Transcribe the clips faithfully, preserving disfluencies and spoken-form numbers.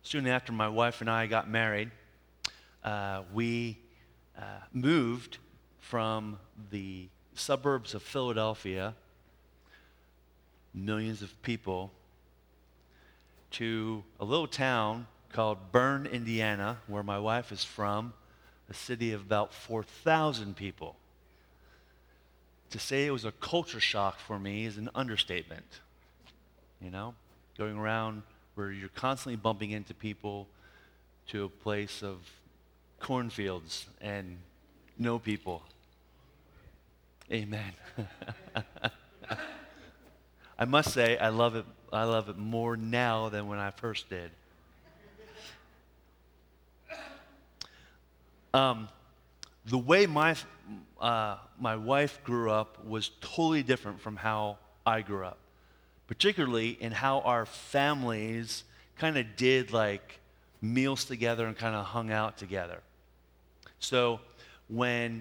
soon after my wife and I got married, uh, we uh, moved from the suburbs of Philadelphia, millions of people, to a little town called Bern, Indiana, where my wife is from, a city of about four thousand people. To say it was a culture shock for me is an understatement. You know, going around where you're constantly bumping into people to a place of cornfields and no people. Amen. I must say, I love it. I love it more now than when I first did. Um, the way my uh, my wife grew up was totally different from how I grew up, particularly in how our families kind of did like meals together and kind of hung out together. So when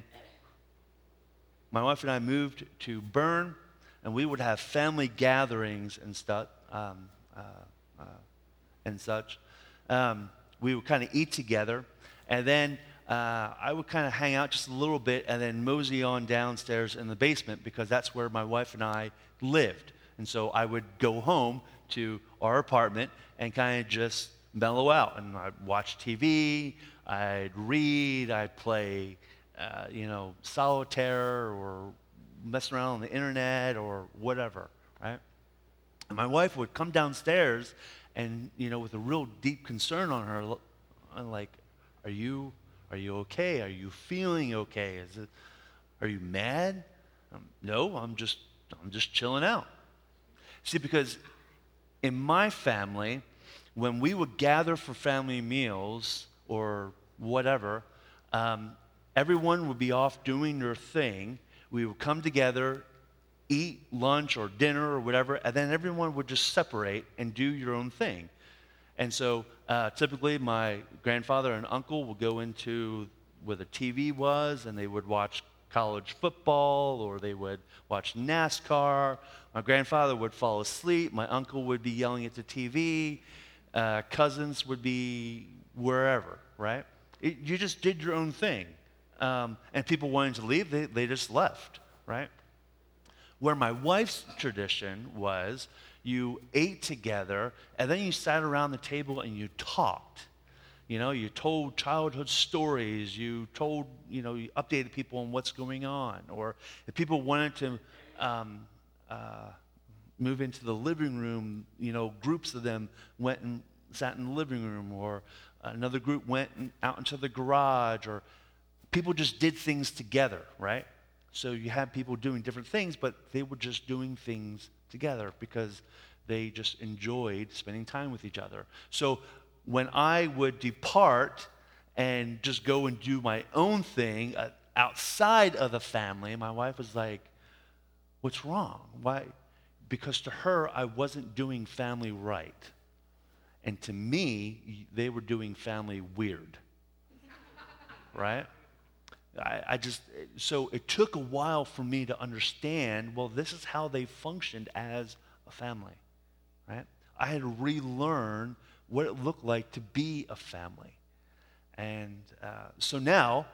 my wife and I moved to Bern, and we would have family gatherings and stuff, um, uh, uh, and such. Um, we would kind of eat together, and then uh, I would kind of hang out just a little bit, and then mosey on downstairs in the basement because that's where my wife and I lived. And so I would go home to our apartment and kind of just mellow out, and I'd watch T V, I'd read, I'd play, uh, you know, solitaire or messing around on the internet or whatever, right? And my wife would come downstairs and, you know, with a real deep concern on her, I'm like, are you, are you okay? Are you feeling okay? Is it, are you mad? Um, no, I'm just, I'm just chilling out. See, because in my family, when we would gather for family meals or whatever, um, everyone would be off doing their thing. We would come together, eat lunch or dinner or whatever, and then everyone would just separate and do your own thing. And so uh, typically my grandfather and uncle would go into where the T V was, and they would watch college football, or they would watch NASCAR. My grandfather would fall asleep. My uncle would be yelling at the T V. Uh, cousins would be wherever, right? It, you just did your own thing. Um, and people wanted to leave, they, they just left, right? Where my wife's tradition was, you ate together, and then you sat around the table and you talked. You know, you told childhood stories, you told, you know, you updated people on what's going on. Or if people wanted to um, uh, move into the living room, you know, groups of them went and sat in the living room, or another group went out into the garage, or people just did things together, right? So you had people doing different things, but they were just doing things together because they just enjoyed spending time with each other. So when I would depart and just go and do my own thing uh, outside of the family, my wife was like, what's wrong? Why? Because to her, I wasn't doing family right. And to me, they were doing family weird, right? I, I just, so it took a while for me to understand, well, this is how they functioned as a family, right? I had to relearn what it looked like to be a family. And uh, so now,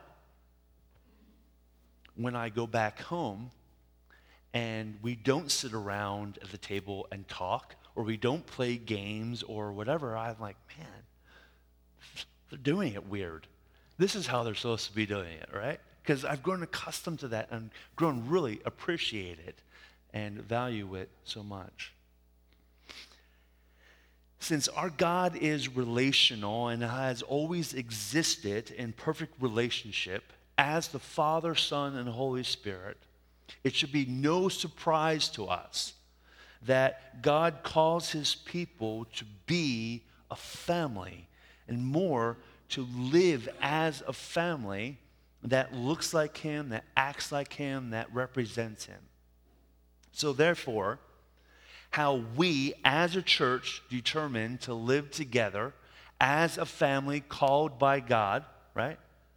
when I go back home and we don't sit around at the table and talk, or we don't play games or whatever, I'm like, man, they're doing it weird. This is how they're supposed to be doing it, right? Because I've grown accustomed to that and grown really appreciate it and value it so much. Since our God is relational and has always existed in perfect relationship as the Father, Son, and Holy Spirit, it should be no surprise to us that God calls his people to be a family, and more, to live as a family that looks like him, that acts like him, that represents him. So therefore, how we as a church determine to live together as a family called by God, right?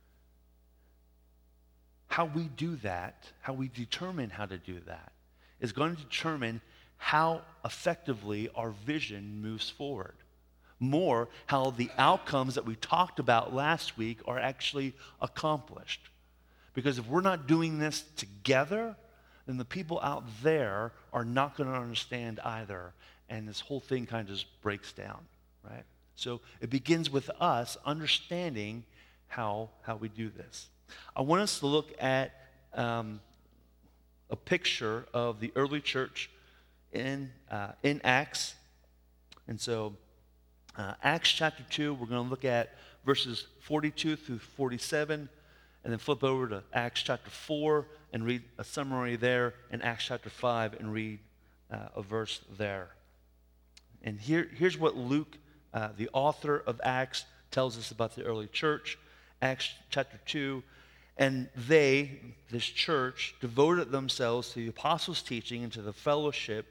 How we do that, how we determine how to do that, is going to determine how effectively our vision moves forward. more how the outcomes that we talked about last week are actually accomplished. Because if we're not doing this together, then the people out there are not going to understand either. And this whole thing kind of just breaks down, right? So it begins with us understanding how, how we do this. I want us to look at um, a picture of the early church in, uh, in Acts. And so uh, Acts chapter two, we're going to look at verses forty-two through forty-seven, and then flip over to Acts chapter four and read a summary there, and Acts chapter five and read uh, a verse there. And here, here's what Luke, uh, the author of Acts, tells us about the early church. Acts chapter two, and they, this church, devoted themselves to the apostles' teaching and to the fellowship,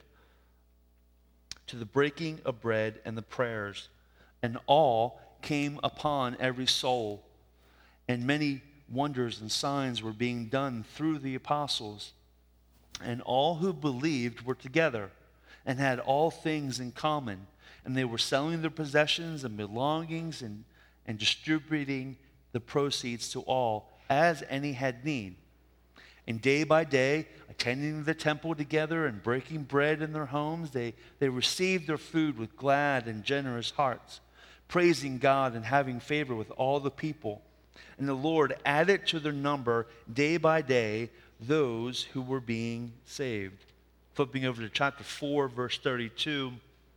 to the breaking of bread and the prayers. And awe came upon every soul, and many wonders and signs were being done through the apostles. And all who believed were together and had all things in common. And they were selling their possessions and belongings and, and distributing the proceeds to all as any had need. And day by day, attending the temple together and breaking bread in their homes, they, they received their food with glad and generous hearts, praising God and having favor with all the people. And the Lord added to their number day by day those who were being saved. Flipping over to chapter four, verse thirty-two.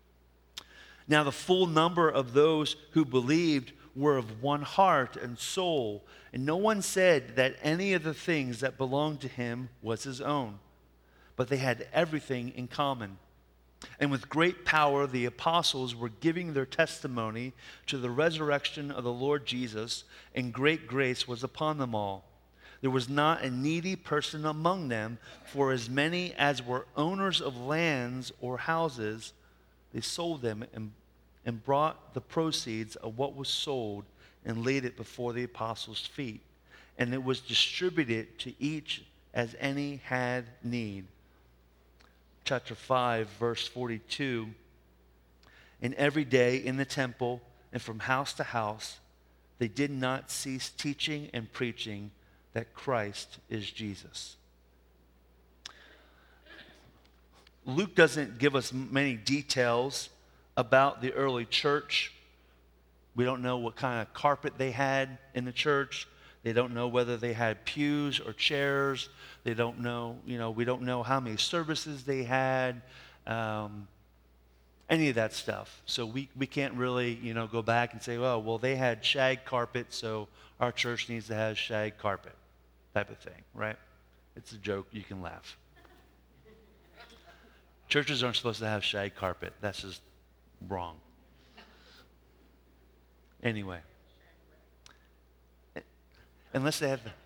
Now the full number of those who believed were of one heart and soul, and no one said that any of the things that belonged to him was his own, but they had everything in common. And with great power the apostles were giving their testimony to the resurrection of the Lord Jesus, and great grace was upon them all. There was not a needy person among them, for as many as were owners of lands or houses, they sold them and, and brought the proceeds of what was sold and laid it before the apostles' feet. And it was distributed to each as any had need. Chapter five, verse forty-two. And every day in the temple and from house to house, they did not cease teaching and preaching that Christ is Jesus. Luke doesn't give us many details about the early church. We don't know what kind of carpet they had in the church. They don't know whether they had pews or chairs. They don't know, you know, we don't know how many services they had, um, any of that stuff. So we, we can't really, you know, go back and say, oh, well, they had shag carpet, so our church needs to have shag carpet, type of thing, right? It's a joke. You can laugh. Churches aren't supposed to have shag carpet. That's just wrong. Anyway. Unless they have the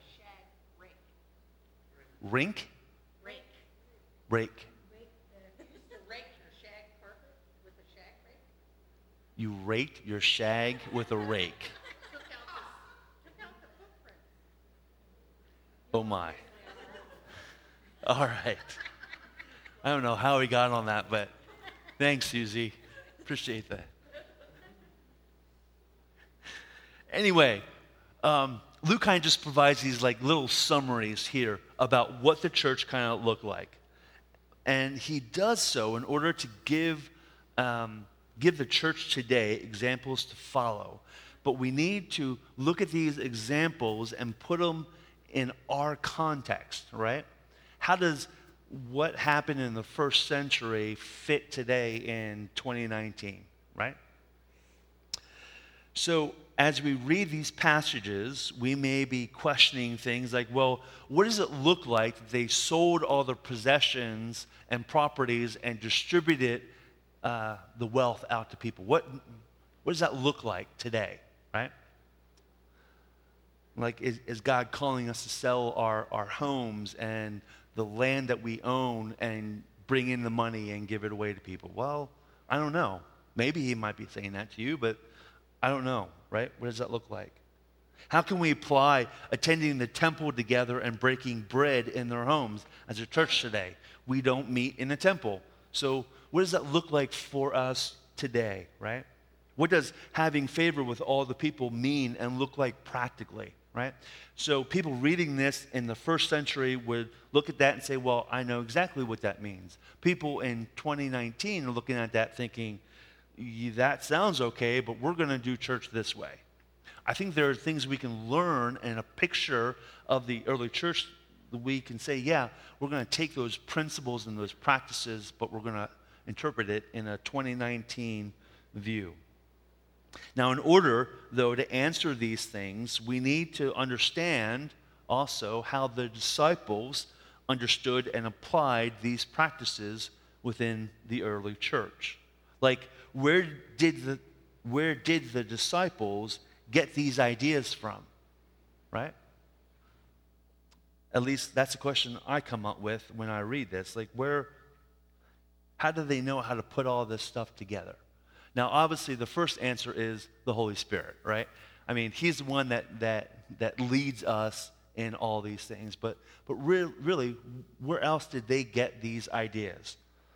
rink. Rake. Rake. Rake your shag carpet with a shag rake. You raked your shag with a rake. Took out the, took out the footprint. Oh my. All right. I don't know how we got on that, but thanks, Susie. Appreciate that. Anyway, um, Luke kind of just provides these like little summaries here about what the church kind of looked like. And he does so in order to give, um, give the church today examples to follow. But we need to look at these examples and put them in our context, right? How does what happened in the first century fit today in twenty nineteen, right? So as we read these passages, we may be questioning things like, well, what does it look like that they sold all their possessions and properties and distributed uh, the wealth out to people? What, what does that look like today, right? Like, is, is God calling us to sell our, our homes and the land that we own and bring in the money and give it away to people? Well, I don't know. Maybe he might be saying that to you, but I don't know, right? What does that look like? How can we apply attending the temple together and breaking bread in their homes as a church today? We don't meet in the temple. So what does that look like for us today, right? What does having favor with all the people mean and look like practically, right? So people reading this in the first century would look at that and say, well, I know exactly what that means. People in twenty nineteen are looking at that thinking, that sounds okay, but we're going to do church this way. I think there are things we can learn in a picture of the early church that we can say, yeah, we're going to take those principles and those practices, but we're going to interpret it in a twenty nineteen view. Now, in order, though, to answer these things, we need to understand also how the disciples understood and applied these practices within the early church. Like, where did the, where did the disciples get these ideas from, right? At least that's a question I come up with when I read this. Like, where, how do they know how to put all this stuff together? Now, obviously, the first answer is the Holy Spirit, right? I mean, he's the one that that that leads us in all these things. But but re- really, where else did they get these ideas?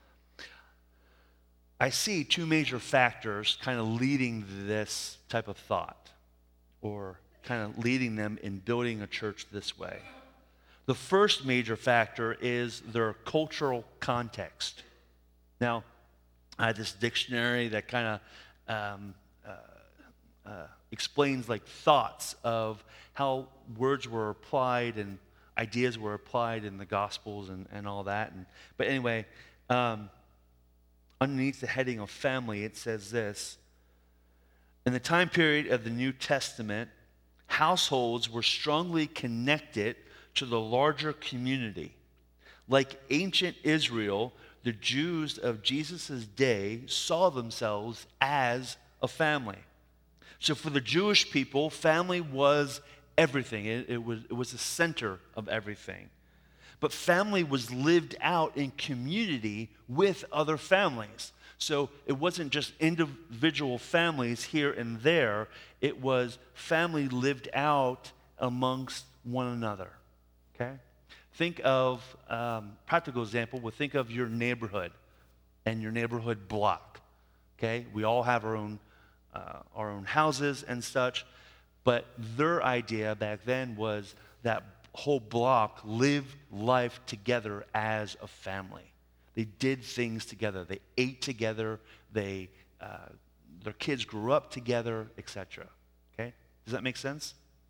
I see two major factors kind of leading this type of thought, or kind of leading them in building a church this way. The first major factor is their cultural context. Now, I had this dictionary that kind of um, uh, uh, explains like thoughts of how words were applied and ideas were applied in the Gospels and, and all that. And, but anyway, um, underneath the heading of family, it says this: in the time period of the New Testament, households were strongly connected to the larger community. Like ancient Israel, the Jews of Jesus' day saw themselves as a family. So for the Jewish people, family was everything. It, it was, it was the center of everything. But family was lived out in community with other families. So it wasn't just individual families here and there. It was family lived out amongst one another. Okay? Think of, um, practical example, we'll think of your neighborhood and your neighborhood block, okay? We all have our own, uh, our own houses and such, but their idea back then was that whole block lived life together as a family. They did things together. They ate together. They, uh, their kids grew up together, et cetera. Okay? Does that make sense?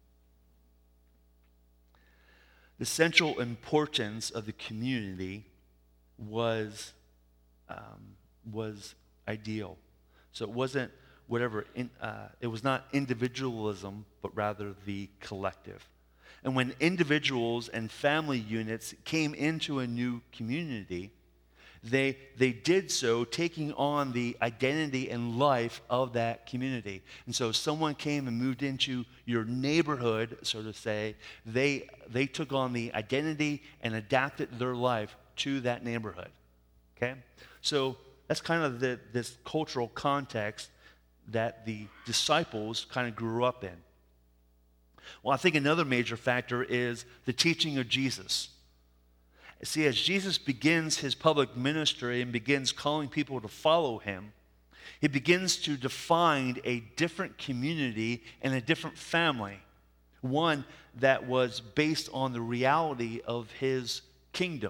The central importance of the community was, um, was ideal. So it wasn't whatever, in, uh, it was not individualism, but rather the collective. And when individuals and family units came into a new community, They, they did so taking on the identity and life of that community. And so someone came and moved into your neighborhood, so to say. They, they took on the identity and adapted their life to that neighborhood. Okay? So that's kind of the, this cultural context that the disciples kind of grew up in. Well, I think another major factor is the teaching of Jesus. See, as Jesus begins his public ministry and begins calling people to follow him, he begins to define a different community and a different family, one that was based on the reality of his kingdom.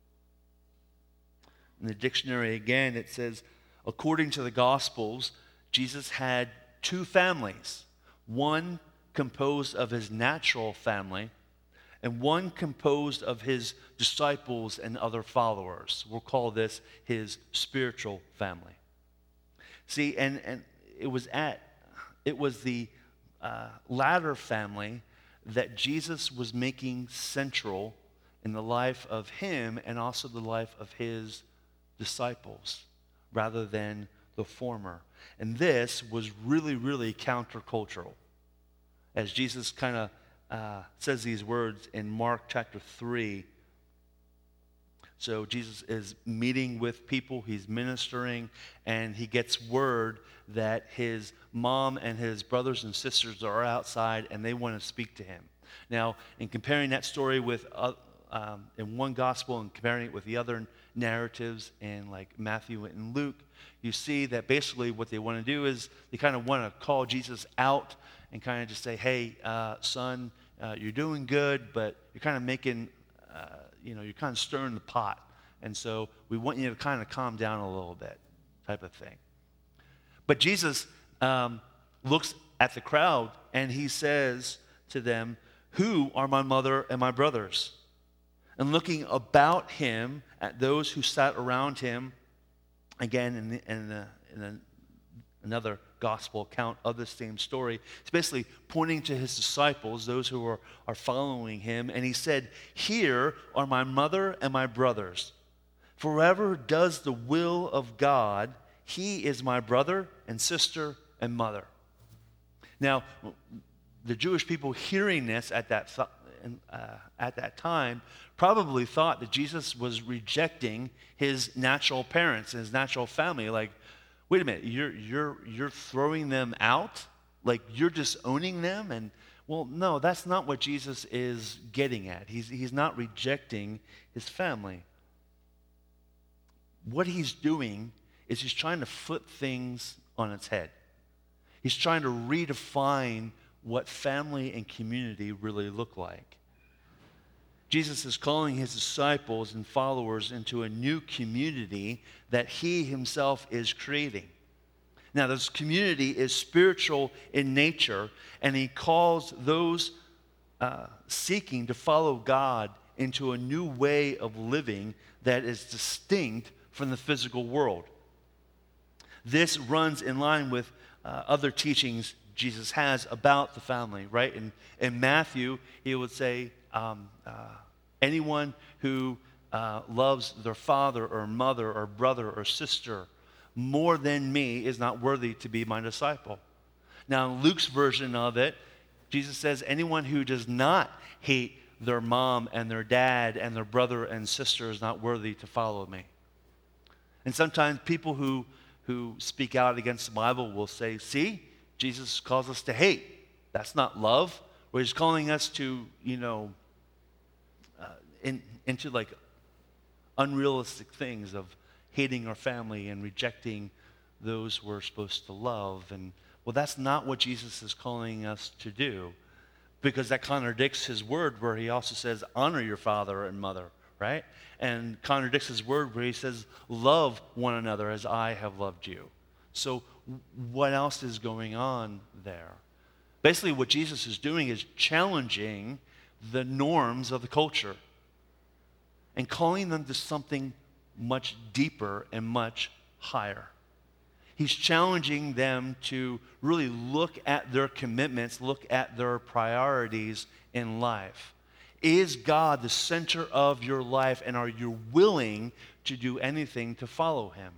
In the dictionary again, it says, according to the Gospels, Jesus had two families, one composed of his natural family, and one composed of his disciples and other followers. We'll call this his spiritual family. See, and, and it was at, it was the uh, latter family that Jesus was making central in the life of him and also the life of his disciples, rather than the former. And this was really, really countercultural. As Jesus kind of Uh, says these words in Mark chapter three. So Jesus is meeting with people, he's ministering, and he gets word that his mom and his brothers and sisters are outside and they want to speak to him. Now, in comparing that story with uh, um, in one gospel and comparing it with the other, narratives in like Matthew and Luke, you see that basically what they want to do is they kind of want to call Jesus out and kind of just say, hey, uh, son, uh, you're doing good, but you're kind of making, uh, you know, you're kind of stirring the pot. And so we want you to kind of calm down a little bit, type of thing. But Jesus um, looks at the crowd and he says to them, who are my mother and my brothers? And looking about him at those who sat around him, again in, the, in, the, in the, another gospel account of the same story, it's basically pointing to his disciples, those who are, are following him, and he said, here are my mother and my brothers. For whoever does the will of God, he is my brother and sister and mother. Now, the Jewish people hearing this at that th- uh, at that time probably thought that Jesus was rejecting his natural parents and his natural family. Like, wait a minute, you're you're you're throwing them out? Like you're disowning them? And well, no, that's not what Jesus is getting at. He's he's not rejecting his family. What he's doing is he's trying to flip things on its head. He's trying to redefine what family and community really look like. Jesus is calling his disciples and followers into a new community that he himself is creating. Now, this community is spiritual in nature, and he calls those uh, seeking to follow God into a new way of living that is distinct from the physical world. This runs in line with uh, other teachings Jesus has about the family, right? In, in Matthew, he would say, um, uh, anyone who uh, loves their father or mother or brother or sister more than me is not worthy to be my disciple. Now, in Luke's version of it, Jesus says, anyone who does not hate their mom and their dad and their brother and sister is not worthy to follow me. And sometimes people who, who speak out against the Bible will say, see, Jesus calls us to hate. That's not love. Or he's calling us to, you know, uh, in, into like unrealistic things of hating our family and rejecting those we're supposed to love. And well, that's not what Jesus is calling us to do, because that contradicts his word where he also says, honor your father and mother, right? And contradicts his word where he says, love one another as I have loved you. So what else is going on there? Basically, what Jesus is doing is challenging the norms of the culture and calling them to something much deeper and much higher. He's challenging them to really look at their commitments, look at their priorities in life. Is God the center of your life, and are you willing to do anything to follow him?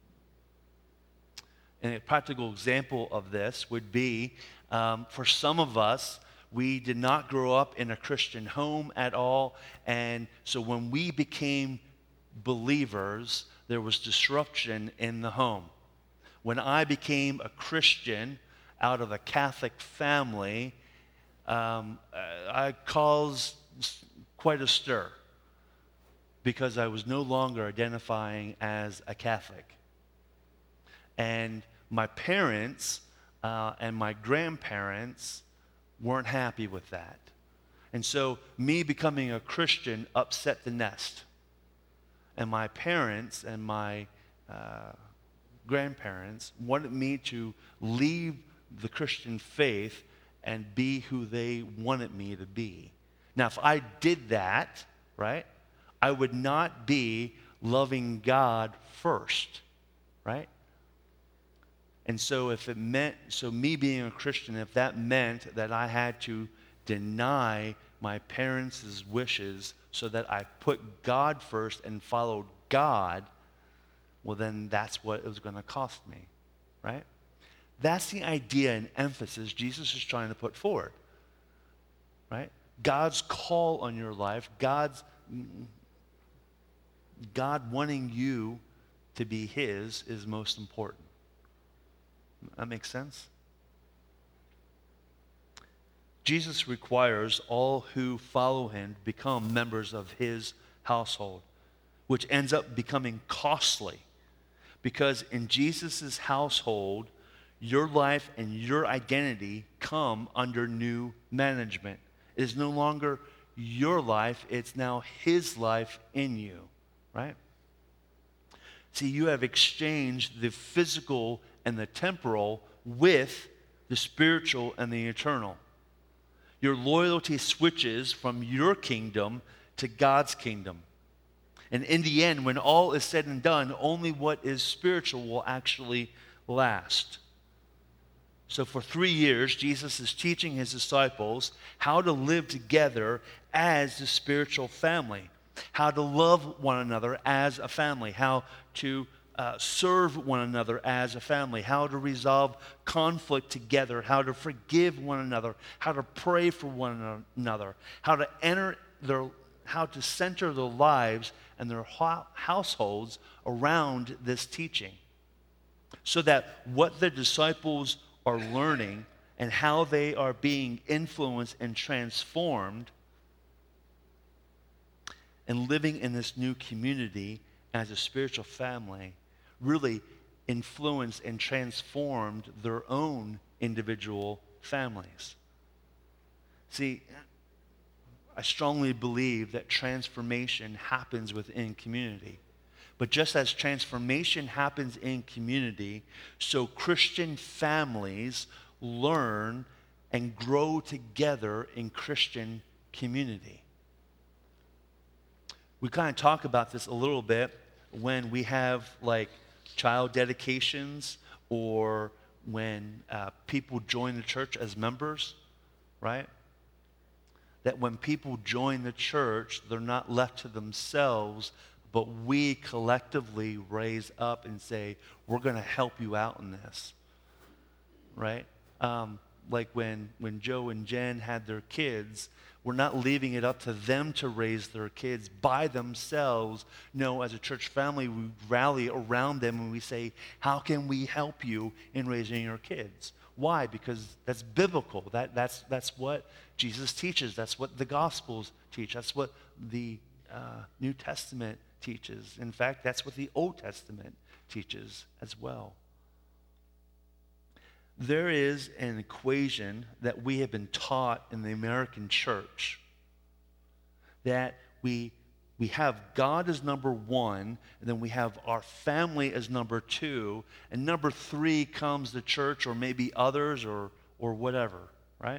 And a practical example of this would be, um, for some of us, we did not grow up in a Christian home at all, and so when we became believers, there was disruption in the home. When I became a Christian out of a Catholic family, um, I caused quite a stir because I was no longer identifying as a Catholic. And my parents uh, and my grandparents weren't happy with that. And so me becoming a Christian upset the nest. And my parents and my uh, grandparents wanted me to leave the Christian faith and be who they wanted me to be. Now, if I did that, right, I would not be loving God first, right? And so if it meant, so me being a Christian, if that meant that I had to deny my parents' wishes so that I put God first and followed God, well, then that's what it was going to cost me, right? That's the idea and emphasis Jesus is trying to put forward, right? God's call on your life, God's, God wanting you to be his is most important. That makes sense? Jesus requires all who follow him to become members of his household. which ends up becoming costly. Because in Jesus' household, your life and your identity come under new management. It is no longer your life, it's now his life in you, right? See, you have exchanged the physical and the temporal with the spiritual and the eternal. Your loyalty switches from your kingdom to God's kingdom. And in the end, when all is said and done, only what is spiritual will actually last. So for three years, Jesus is teaching his disciples how to live together as the spiritual family, how to love one another as a family, how to uh, serve one another as a family, how to resolve conflict together, how to forgive one another, how to pray for one another, how to enter their, how to center their lives and their households around this teaching, so that what the disciples are learning and how they are being influenced and transformed and living in this new community as a spiritual family really influenced and transformed their own individual families. See, I strongly believe that transformation happens within community. But just as transformation happens in community, so Christian families learn and grow together in Christian community. We kind of talk about this a little bit when we have like child dedications or when uh, people join the church as members, right? That when people join the church, they're not left to themselves, but we collectively raise up and say, we're going to help you out in this, right? Um, like when, when Joe and Jen had their kids, we're not leaving it up to them to raise their kids by themselves. No, as a church family, we rally around them and we say, how can we help you in raising your kids? Why? Because that's biblical. That, that's, that's what Jesus teaches. That's what the Gospels teach. That's what the uh, New Testament teaches. In fact, that's what the Old Testament teaches as well. There is an equation that we have been taught in the American church that we We have God as number one, and then we have our family as number two, and number three comes the church or maybe others or, or whatever, right?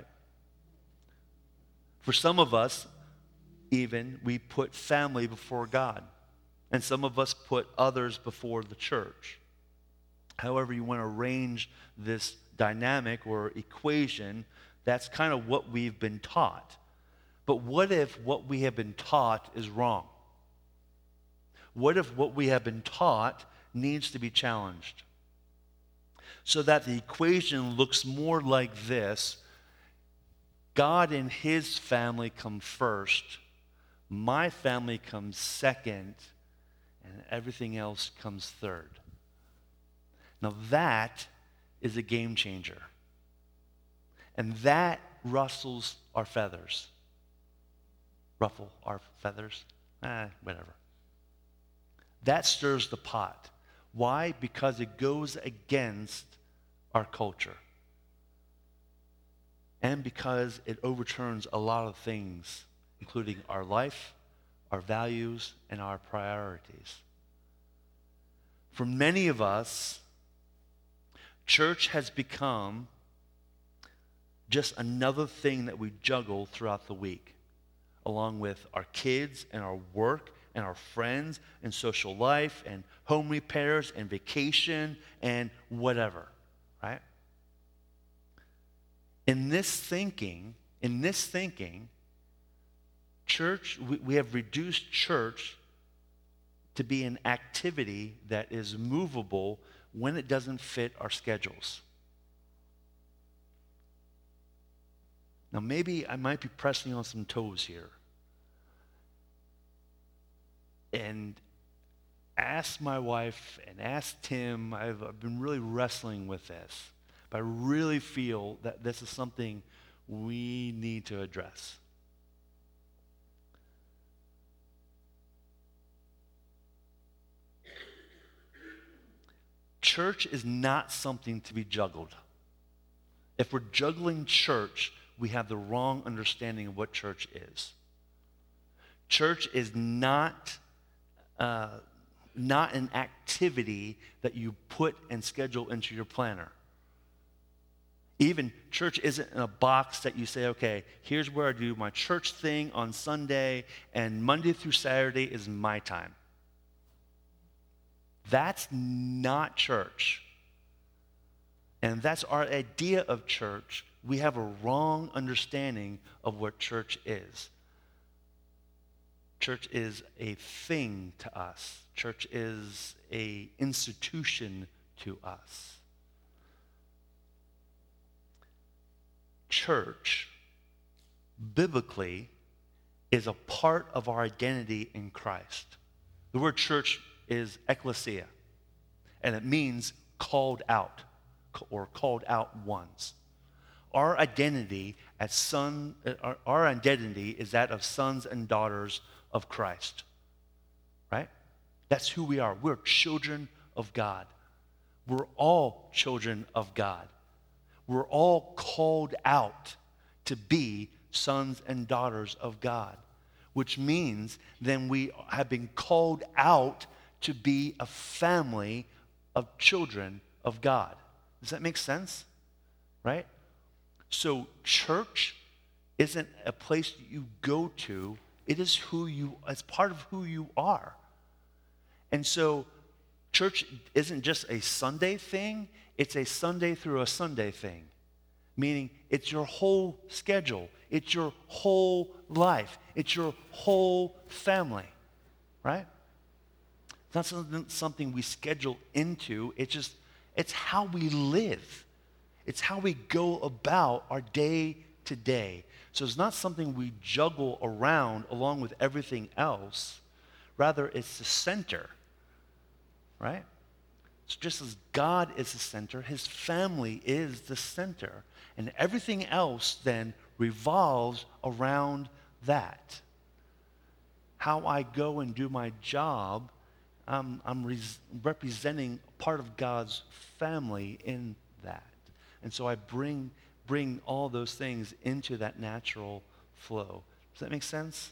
For some of us, even, we put family before God, and some of us put others before the church. However you want to arrange this dynamic or equation, that's kind of what we've been taught. But what if what we have been taught is wrong? What if what we have been taught needs to be challenged? So that the equation looks more like this: God and his family come first, my family comes second, and everything else comes third. Now that is a game changer. And that rustles our feathers. Ruffle our feathers? Eh, whatever. That stirs the pot. Why? Because it goes against our culture. And because it overturns a lot of things, including our life, our values, and our priorities. For many of us, church has become just another thing that we juggle throughout the week, along with our kids and our work and our friends and social life and home repairs and vacation and whatever, right? In this thinking, in this thinking, church, we, we have reduced church to be an activity that is movable when it doesn't fit our schedules. Now, maybe I might be pressing on some toes here. And ask my wife and ask Tim, I've, I've been really wrestling with this. But I really feel that this is something we need to address. church is not something to be juggled. If we're juggling church, we have the wrong understanding of what church is. Church is not, uh, not an activity that you put and schedule into your planner. Even church isn't in a box that you say, okay, here's where I do my church thing on Sunday, and Monday through Saturday is my time. That's not church. And that's our idea of church. We have a wrong understanding of what church is. Church is a thing to us. Church is an institution to us. Church, biblically, is a part of our identity in Christ. The word church is ekklesia, and it means called out, or called out ones. Our identity as son, our, our identity is that of sons and daughters of Christ, right? That's who we are. We're children of God. We're all children of God. We're all called out to be sons and daughters of God, which means then we have been called out to be a family of children of God. Does that make sense? Right? So church isn't a place that you go to. It is who you, it's part of who you are. And so church isn't just a Sunday thing. It's a Sunday through a Sunday thing, meaning it's your whole schedule. It's your whole life. It's your whole family, right? It's not something, something we schedule into. It's just, it's how we live. It's how we go about our day to day. So it's not something we juggle around along with everything else. Rather, it's the center, right? So just as God is the center, his family is the center. And everything else then revolves around that. How I go and do my job, um, I'm res- representing part of God's family in that. And so I bring, bring all those things into that natural flow. Does that make sense?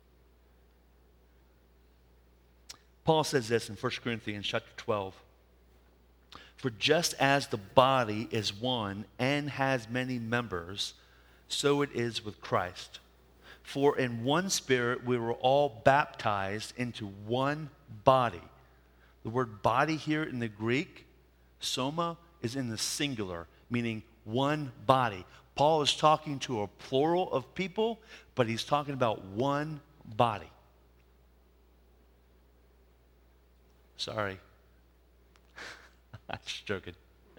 Paul says this in First Corinthians chapter twelve. For just as the body is one and has many members, so it is with Christ. For in one spirit we were all baptized into one body. The word body here in the Greek, soma, is in the singular, meaning one body. Paul is talking to a plural of people, but he's talking about one body. Sorry. I'm just joking.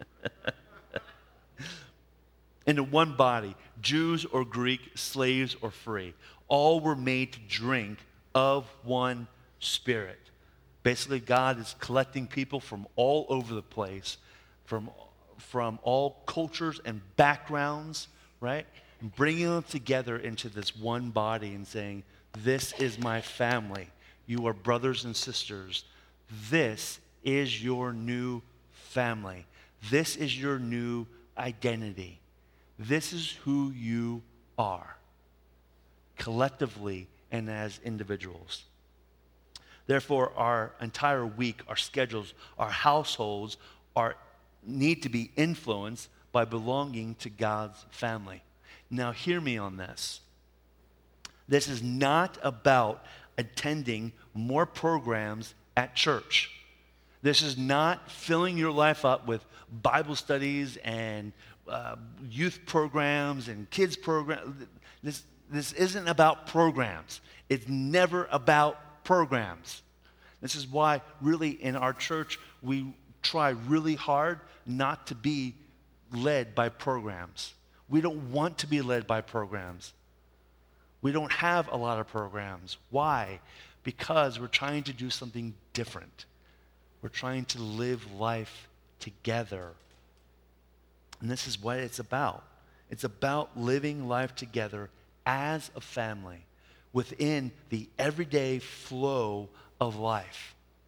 Into one body, Jews or Greek, slaves or free, all were made to drink of one spirit. Basically, God is collecting people from all over the place, from, from all cultures and backgrounds, right? And bringing them together into this one body and saying, this is my family. You are brothers and sisters. This is your new family. This is your new identity. This is who you are, collectively and as individuals. Therefore, our entire week, our schedules, our households are need to be influenced by belonging to God's family. Now, hear me on this. This is not about attending more programs at church. This is not filling your life up with Bible studies and uh, youth programs and kids programs. This, this isn't about programs. It's never about programs. This is why really in our church we try really hard not to be led by programs. We don't want to be led by programs. We don't have a lot of programs. Why? Because we're trying to do something different. We're trying to live life together. And this is what it's about. It's about living life together as a family within the everyday flow of life.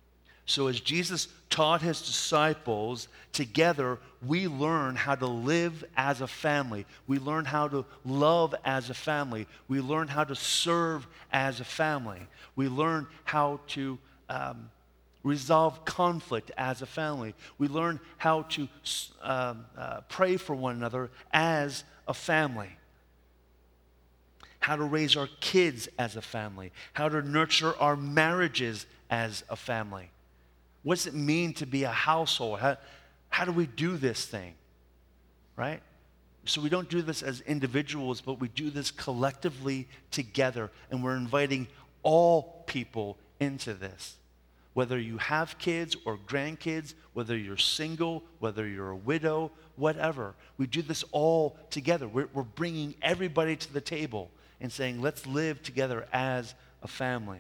So as Jesus taught his disciples, together we learn how to live as a family. We learn how to love as a family. We learn how to serve as a family. We learn how to um, resolve conflict as a family. We learn how to um, uh, pray for one another as a family. How to raise our kids as a family. How to nurture our marriages as a family. What does it mean to be a household? How, how do we do this thing? Right? So we don't do this as individuals, but we do this collectively together. And we're inviting all people into this. Whether you have kids or grandkids, whether you're single, whether you're a widow, whatever. We do this all together. We're, we're bringing everybody to the table and saying, let's live together as a family.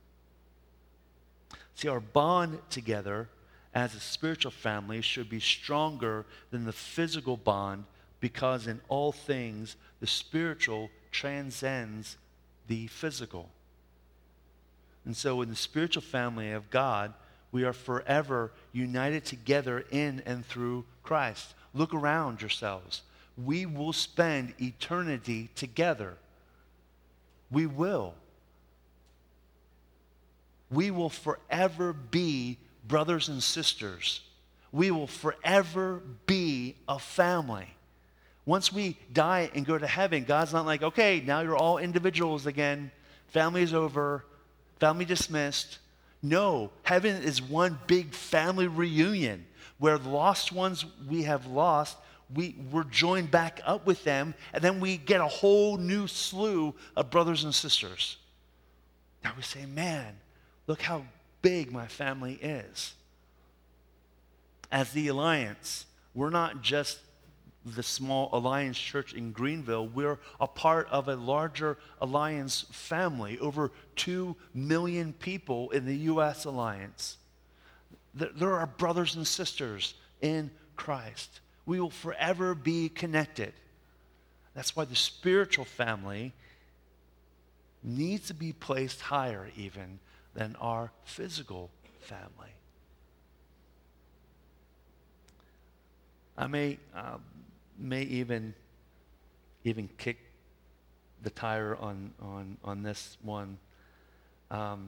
See, our bond together as a spiritual family should be stronger than the physical bond, because in all things, the spiritual transcends the physical. And so in the spiritual family of God, we are forever united together in and through Christ. Look around yourselves. We will spend eternity together. We will. We will forever be brothers and sisters. We will forever be a family. Once we die and go to heaven, God's not like, okay, now you're all individuals again. Family's over. Family dismissed. No, heaven is one big family reunion where the lost ones we have lost, we, we're joined back up with them, and then we get a whole new slew of brothers and sisters. Now we say, man, look how big my family is. As the Alliance, we're not just the small Alliance church in Greenville. We're a part of a larger Alliance family. Over two million people in the U S Alliance. There are brothers and sisters in Christ. We will forever be connected. That's why the spiritual family needs to be placed higher even than our physical family. I may uh, may even even kick the tire on on on this one. Um,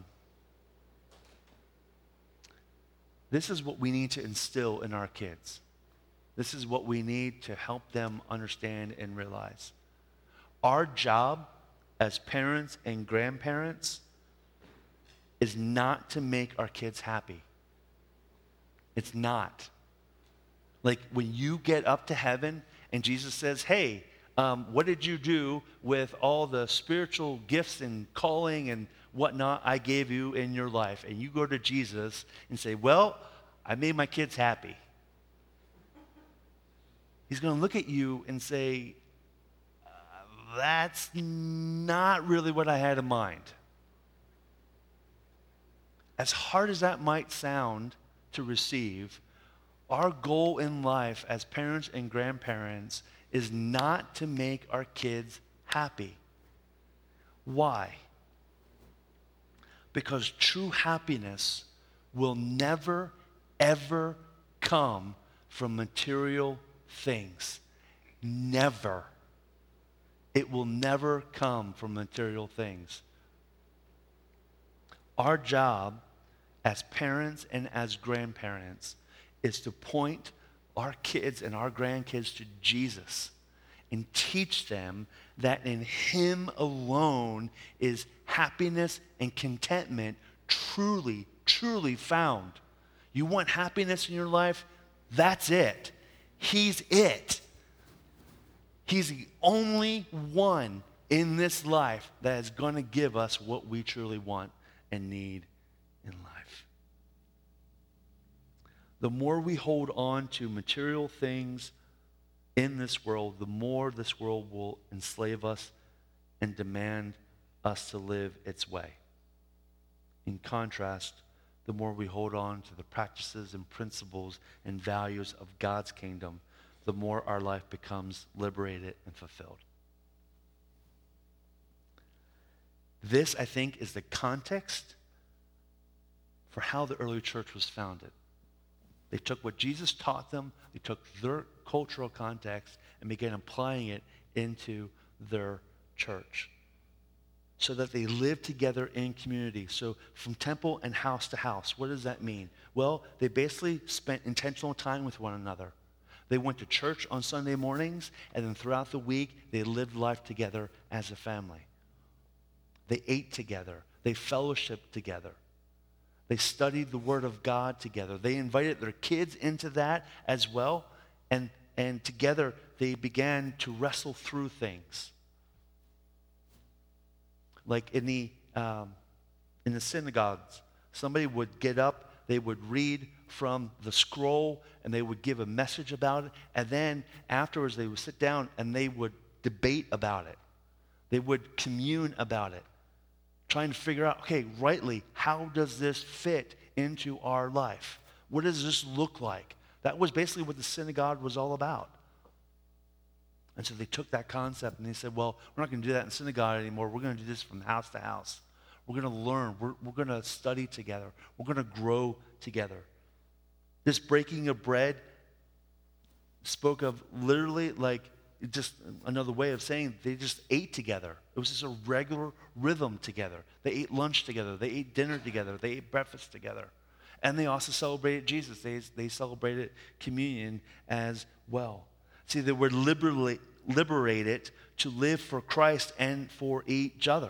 this is what we need to instill in our kids. This is what we need to help them understand and realize. Our job as parents and grandparents is not to make our kids happy. It's not. Like when you get up to heaven and Jesus says, hey, um, what did you do with all the spiritual gifts and calling and whatnot I gave you in your life? And you go to Jesus and say, well, I made my kids happy. He's going to look at you and say, uh, that's not really what I had in mind. As hard as that might sound to receive, our goal in life as parents and grandparents is not to make our kids happy. Why? Because true happiness will never, ever come from material things. Never. It will never come from material things. Our job as parents and as grandparents is to point our kids and our grandkids to Jesus and teach them that in Him alone is happiness and contentment truly, truly found. You want happiness in your life? That's it. He's it. He's the only one in this life that is going to give us what we truly want and need in life. The more we hold on to material things in this world, the more this world will enslave us and demand us to live its way. In contrast, the more we hold on to the practices and principles and values of God's kingdom, the more our life becomes liberated and fulfilled. This, I think, is the context for how the early church was founded. They took what Jesus taught them, they took their cultural context, and began applying it into their church so that they lived together in community. So from temple and house to house, what does that mean? Well, they basically spent intentional time with one another. They went to church on Sunday mornings, and then throughout the week, they lived life together as a family. They ate together. They fellowshiped together. They studied the Word of God together. They invited their kids into that as well, and, and together they began to wrestle through things. Like in the, um, in the synagogues, somebody would get up, they would read from the scroll, and they would give a message about it, and then afterwards they would sit down and they would debate about it. They would commune about it, trying to figure out, okay, rightly, how does this fit into our life? What does this look like? That was basically what the synagogue was all about. And so they took that concept and they said, well, we're not going to do that in synagogue anymore. We're going to do this from house to house. We're going to learn. We're, we're going to study together. We're going to grow together. This breaking of bread spoke of literally like just another way of saying they just ate together. It was just a regular rhythm together. They ate lunch together. They ate dinner together. They ate breakfast together. And they also celebrated Jesus. They, they celebrated communion as well. See, they were liberally, liberated to live for Christ and for each other.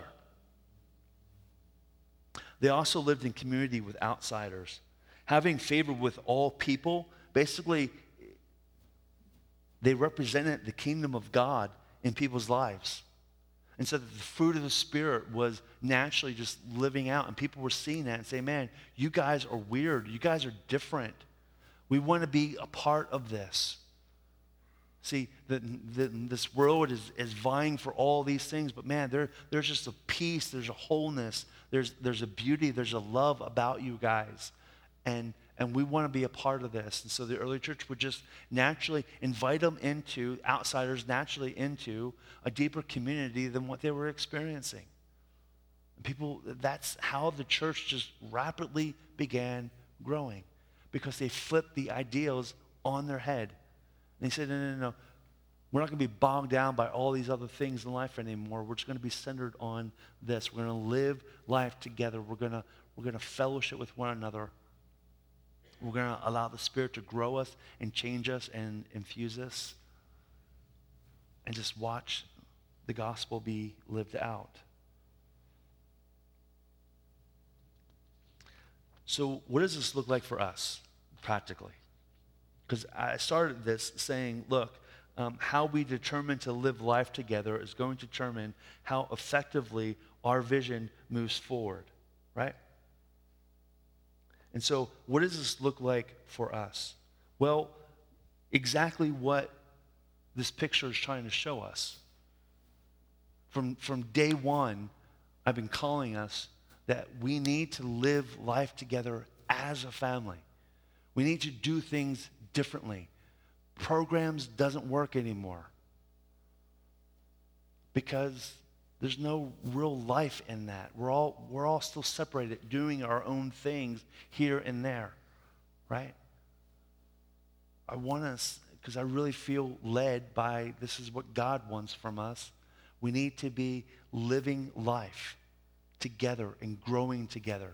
They also lived in community with outsiders. Having favor with all people, basically, they represented the kingdom of God in people's lives. And so that the fruit of the Spirit was naturally just living out. And people were seeing that and saying, man, you guys are weird. You guys are different. We want to be a part of this. See, the, the, this world is, is vying for all these things, but man, there, there's just a peace, there's a wholeness, there's, there's a beauty, there's a love about you guys. And, and we want to be a part of this. And so the early church would just naturally invite them into, outsiders naturally into a deeper community than what they were experiencing. And people, that's how the church just rapidly began growing, because they flipped the ideals on their head. And he said, no, no, no, no. We're not going to be bogged down by all these other things in life anymore. We're just going to be centered on this. We're going to live life together. We're going to, we're going to fellowship with one another. We're going to allow the Spirit to grow us and change us and infuse us. And just watch the gospel be lived out. So what does this look like for us practically? Because I started this saying, look, um, how we determine to live life together is going to determine how effectively our vision moves forward, right? And so what does this look like for us? Well, exactly what this picture is trying to show us. From, from day one, I've been calling us that we need to live life together as a family. We need to do things differently. Programs doesn't work anymore because there's no real life in that. We're all we're all still separated, doing our own things here and there, right? I want us, because I really feel led by this is what God wants from us. We need to be living life together and growing together.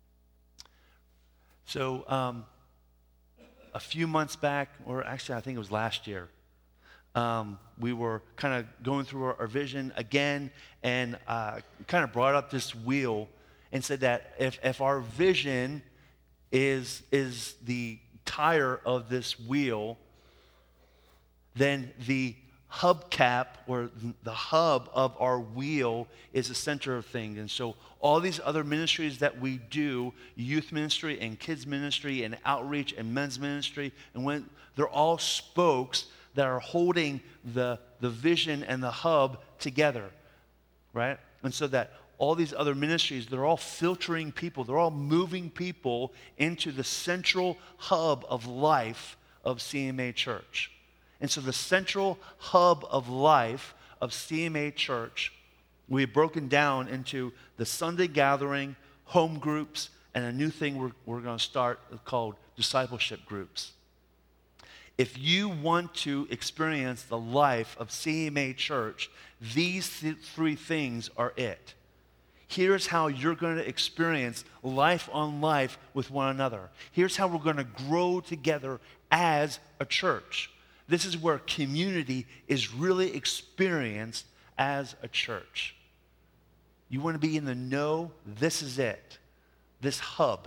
So, um, a few months back, or actually I think it was last year, um, we were kind of going through our, our vision again, and uh, kind of brought up this wheel and said that if, if our vision is, is the tire of this wheel, then the hubcap or the hub of our wheel is the center of things. And so all these other ministries that we do, youth ministry and kids ministry and outreach and men's ministry, and when they're all spokes that are holding the, the vision and the hub together, right? And so that all these other ministries, they're all filtering people, they're all moving people into the central hub of life of C M A Church. And so the central hub of life of C M A Church, we've broken down into the Sunday gathering, home groups, and a new thing we're, we're going to start called discipleship groups. If you want to experience the life of C M A Church, these th- three things are it. Here's how you're going to experience life on life with one another. Here's how we're going to grow together as a church. This is where community is really experienced as a church. You want to be in the know? This is it. This hub.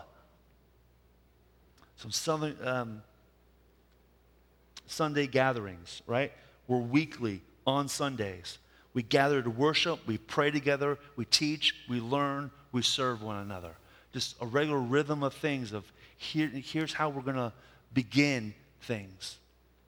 Some southern, um, Sunday gatherings, right? We're weekly on Sundays. We gather to worship, we pray together, we teach, we learn, we serve one another. Just a regular rhythm of things of here, here's how we're going to begin things.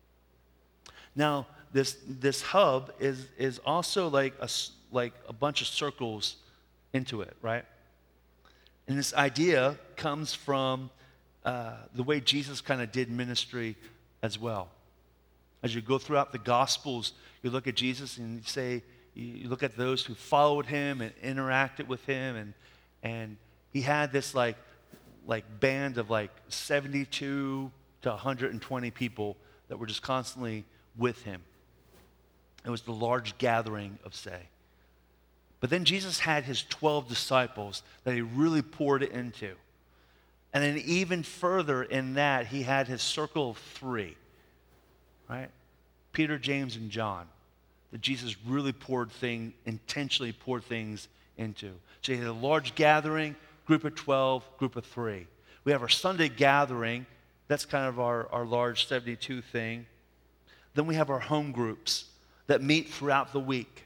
Now, this this hub is is also like a, like a bunch of circles into it, right? And this idea comes from uh, the way Jesus kind of did ministry as well. As you go throughout the Gospels, you look at Jesus and you say, you look at those who followed him and interacted with him, and and he had this like like band of like seventy-two to one hundred twenty people that were just constantly with him. It was the large gathering of say. But then Jesus had his twelve disciples that he really poured it into. And then even further in that, he had his circle of three, right? Peter, James, and John, that Jesus really poured things, intentionally poured things into. So he had a large gathering, group of twelve, group of three. We have our Sunday gathering. That's kind of our, our large seventy-two thing. Then we have our home groups that meet throughout the week.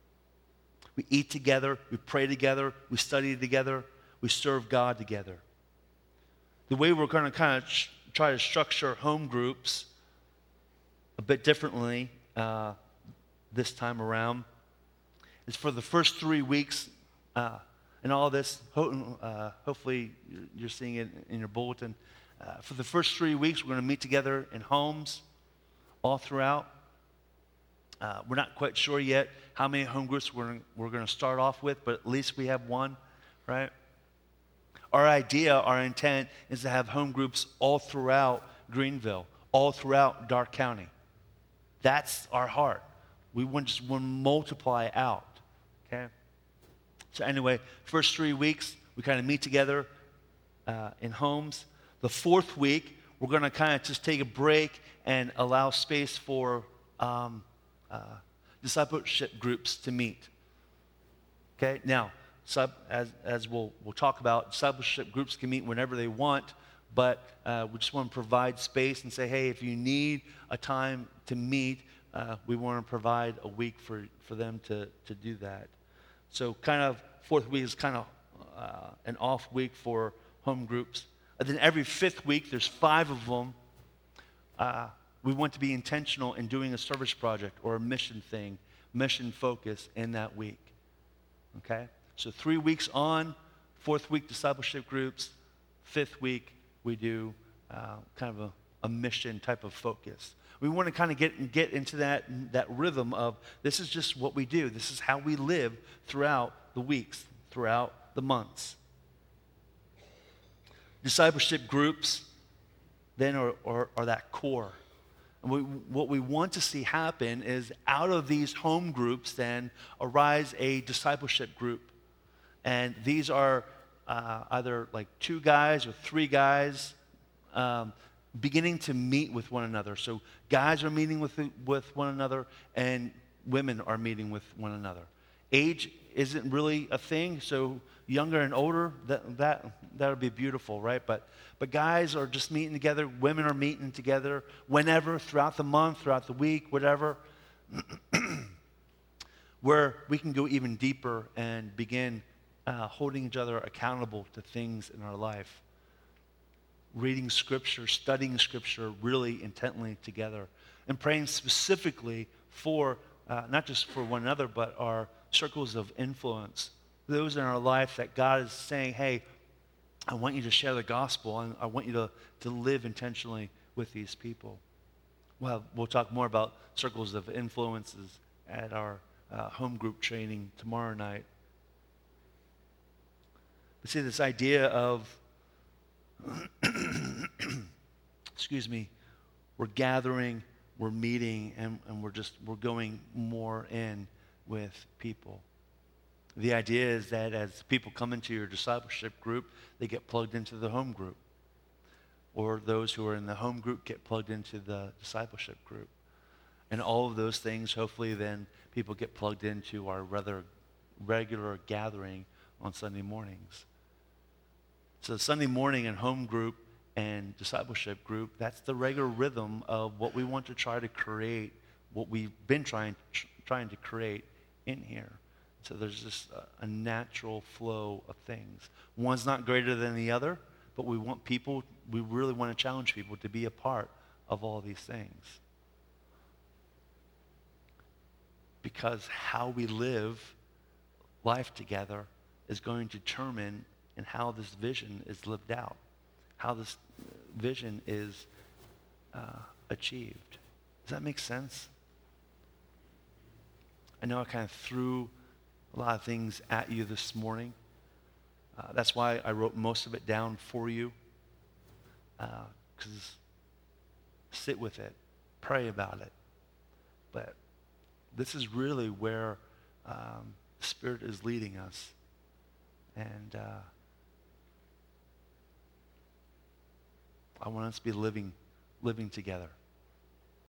We eat together, we pray together, we study together, we serve God together. The way we're going to kind of sh- try to structure home groups a bit differently uh, this time around is for the first three weeks, uh, and all this, ho- uh, hopefully you're seeing it in your bulletin. Uh, for the first three weeks, we're going to meet together in homes all throughout. Uh, we're not quite sure yet how many home groups we're, we're going to start off with, but at least we have one, right? Our idea, our intent is to have home groups all throughout Greenville, all throughout Darke County. That's our heart. We want just want to multiply out, okay? So anyway, first three weeks, we kind of meet together uh, in homes. The fourth week, we're going to kind of just take a break and allow space for um, uh, discipleship groups to meet. Okay, now, sub, as, as we'll, we'll talk about, discipleship groups can meet whenever they want, but uh, we just want to provide space and say, hey, if you need a time to meet, uh, we want to provide a week for, for them to, to do that. So kind of fourth week is kind of uh, an off week for home groups. And then every fifth week, there's five of them. Uh, we want to be intentional in doing a service project or a mission thing, mission focus in that week. Okay? So three weeks on, fourth week discipleship groups, fifth week we do uh, kind of a, a mission type of focus. We want to kind of get get into that, that rhythm of this is just what we do. This is how we live throughout the weeks, throughout the months. Discipleship groups then are, are, are that core. And we, what we want to see happen is out of these home groups then arise a discipleship group. And these are uh, either like two guys or three guys um, beginning to meet with one another. So guys are meeting with, with one another and women are meeting with one another. Age isn't really a thing, so younger and older, that that that would be beautiful, right? But but guys are just meeting together, women are meeting together whenever, throughout the month, throughout the week, whatever, where we can go even deeper and begin uh, holding each other accountable to things in our life. Reading Scripture, studying Scripture really intently together, and praying specifically for, uh, not just for one another, but our circles of influence, those in our life that God is saying, hey, I want you to share the gospel, and I want you to, to live intentionally with these people. Well, we'll talk more about circles of influences at our uh, home group training tomorrow night. But see, this idea of excuse me, we're gathering, we're meeting, and, and we're just, we're going more in with people. The idea is that as people come into your discipleship group, they get plugged into the home group. Or those who are in the home group get plugged into the discipleship group. And all of those things, hopefully then people get plugged into our rather regular gathering on Sunday mornings. So Sunday morning and home group and discipleship group, that's the regular rhythm of what we want to try to create, what we've been trying, tr- trying to create in here. So there's just a, a natural flow of things. One's not greater than the other, but we want people, we really want to challenge people to be a part of all these things. Because how we live life together is going to determine in how this vision is lived out, how this vision is uh, achieved. Does that make sense? I know I kind of threw a lot of things at you this morning. Uh, that's why I wrote most of it down for you. Because uh, sit with it, pray about it. But this is really where um, the Spirit is leading us. And uh, I want us to be living, living together.